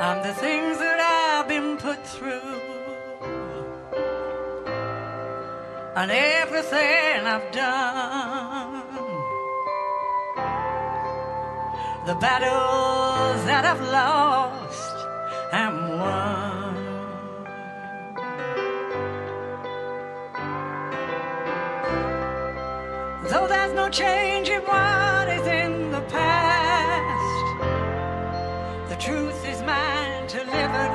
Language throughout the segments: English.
I'm the things that I've been put through, and everything I've done, the battles that I've lost and won. Though there's no change in what is in the past, the truth is mine to live at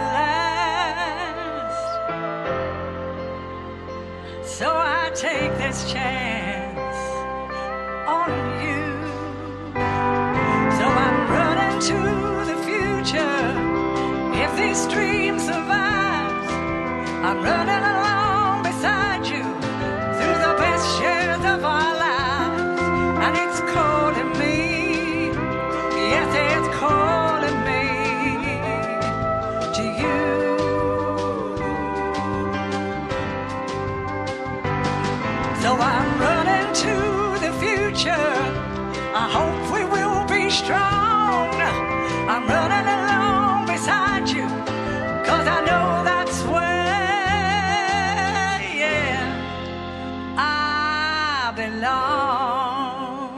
last. So I take this chance on you. So I'm running to the future. If this dream survives, I'm running along beside you through the best years of our lives. And it's calling me, yes, it's calling me to you. So I'm running to the future. I hope we will be strong. I'm running along beside you, 'cause I know that's where, yeah, I belong.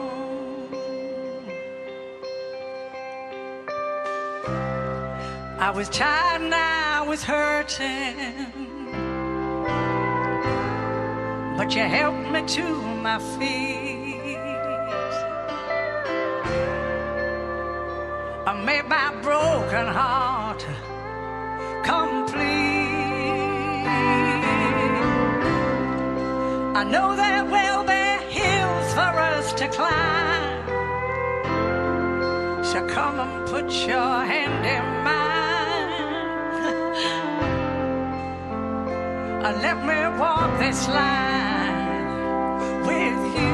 I was tired and I was hurting, but you helped me to my feet. I made my broken heart complete. I know there will be hills for us to climb, so come and put your hand in mine and let me walk this line with you.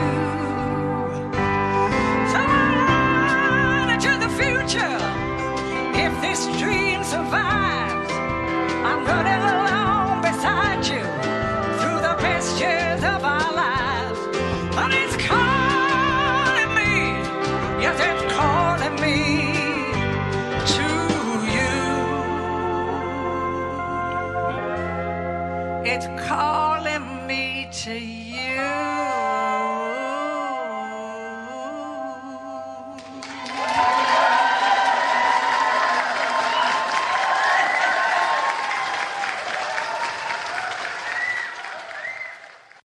So I'm running to the future. If this dream survives, I'm running along beside you through the best years of our lives. And it's calling me, yes, it's calling me to you. It's calling me to you.